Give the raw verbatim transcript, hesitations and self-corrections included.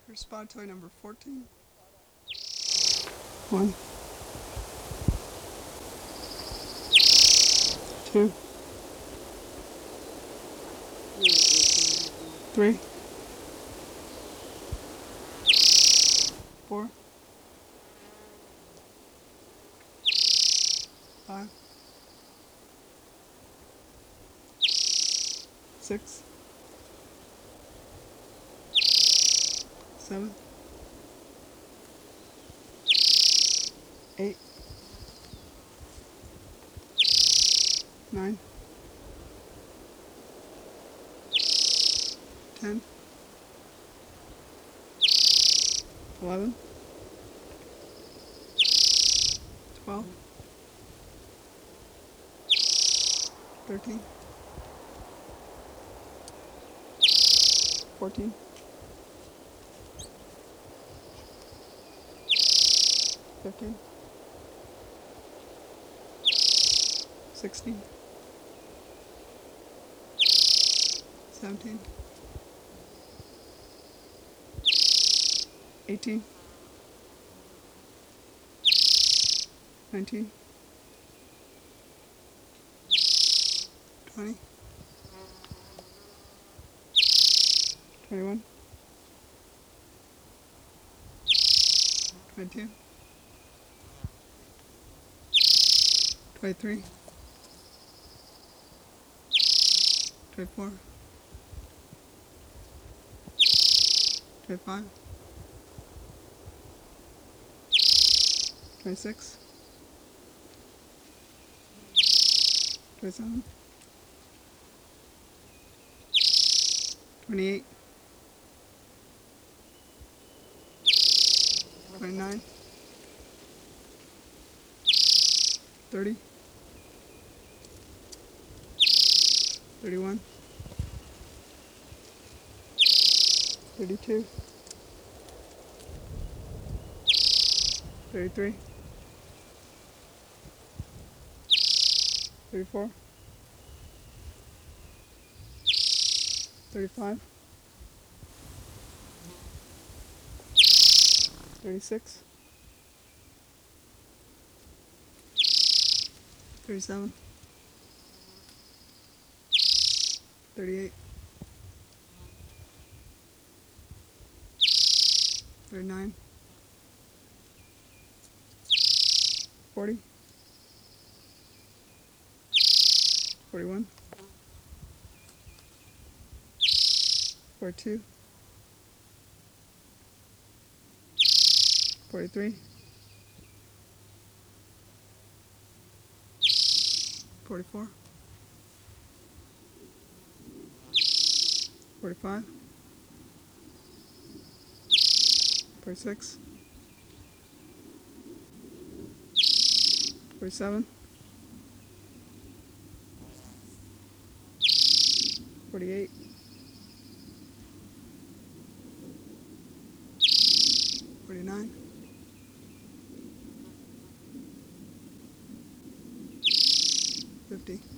Here's spot toy number fourteen. One, two, three, four, five, six, seven, eight, nine, ten, eleven, twelve, thirteen, fourteen, fifteen, sixteen, seventeen, eighteen, nineteen, twenty, twenty-one, twenty-two, twenty-three, twenty-four, twenty-five, twenty-six, twenty-seven, twenty-eight, twenty-nine, thirty, thirty-one, thirty-two, thirty-three, thirty-four, thirty-five, thirty-six, thirty-seven, thirty-eight, thirty-nine, forty, forty-one, forty-two, forty-three, forty-four, forty-five, forty-six, forty-seven, forty-eight, forty-nine, fifty.